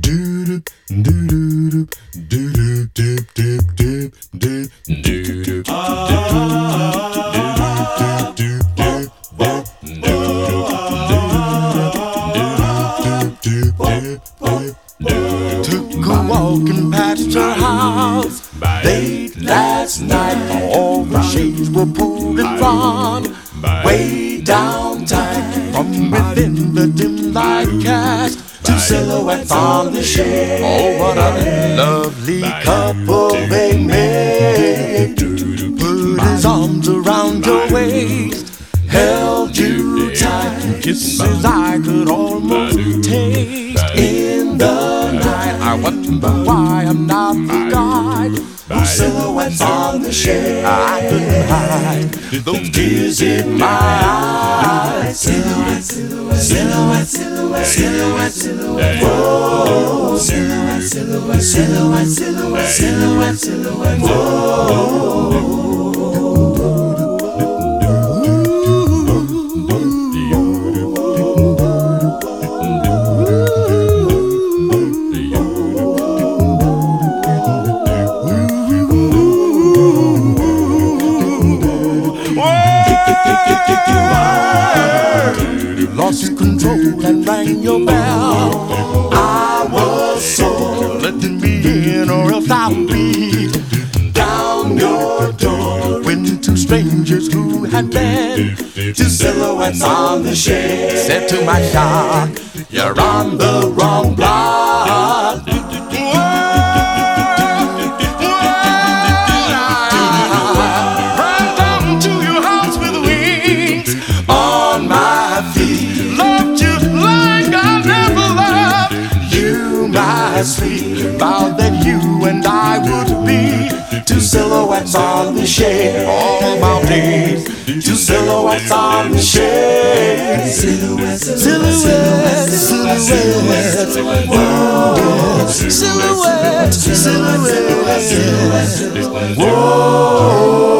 Took a walking past your house late last night. All the shades were pulled in front, way downtown. From within the dim light cast two silhouettes on the shade. Oh, what a lovely couple they made. Put his arms around your waist, held you tight. Kisses I could almost taste in the night. I wonder why I'm not the guide whose silhouettes on the shade I couldn't hide those tears in my eyes. Silhouette, silhouette, silhouette, silhouette, silhouette, silhouette. Whoa, silhouette, silhouette, silhouette, silhouette, silhouette, silhouette. Whoa. Lost control and rang your bell. I was so letting me in, or else I'll be down your door. When two strangers who had been two silhouettes on the shade said to my shock, "You're on the wrong block." Ran down to your house with wings on my feet. Loved you like I never loved you, my sweet. Vowed that you and I would be two silhouettes on the shade all my days. Two silhouettes on the shade. Silhouette, silhouette, silhouette, silhouette. Whoa, silhouette, silhouette, silhouette. Whoa.